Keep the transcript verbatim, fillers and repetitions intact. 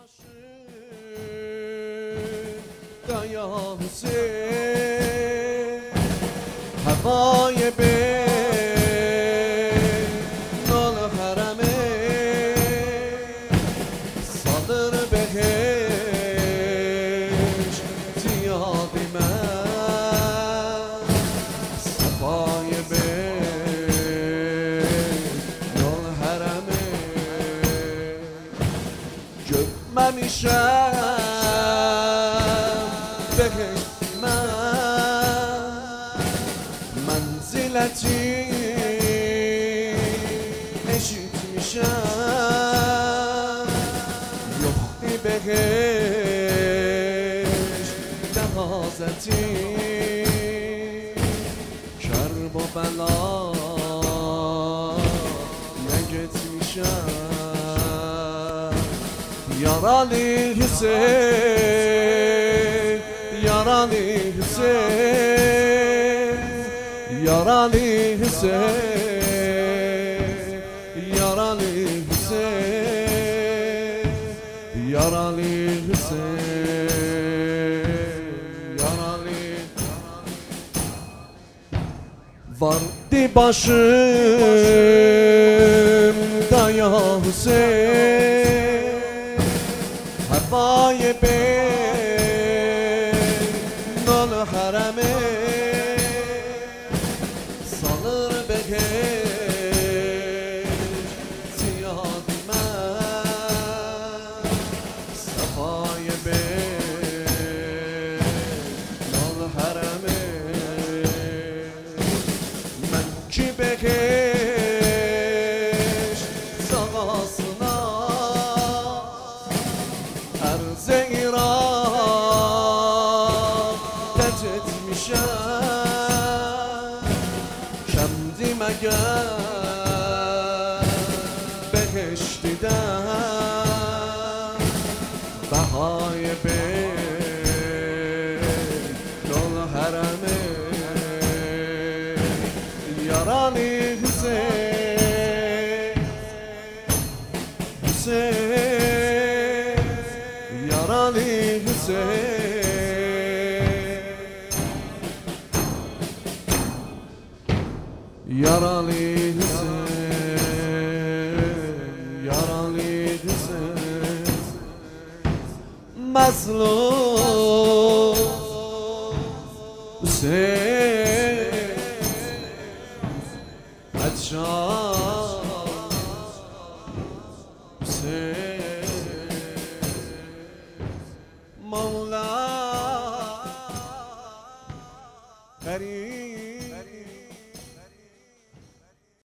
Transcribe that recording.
دایا حسین هوای به نال حرمه صادر بهش زیادی من صفای به نال حرمه گم میشم بهش من منزلتی اشیت میشم یختی بهش دهازتی کرب و بلا نگت میشم یارانی حسین یارانی حسین یارانی حسین یارانی حسین یارانی حسین یارانی وردی باشم دایا حسین هوای به نال حرمه سالر بهش زیادی من صفای به نال حرمه من کی بهش ساقاسنا عرض ایران دجت میشم شمدی مگر بهش دیدم بهای به نال حرمه یارانی حسین حسین یارانی حسین یارانی حسین یارانی حسین مظلوم حسین پادشاه حسین مولا قریب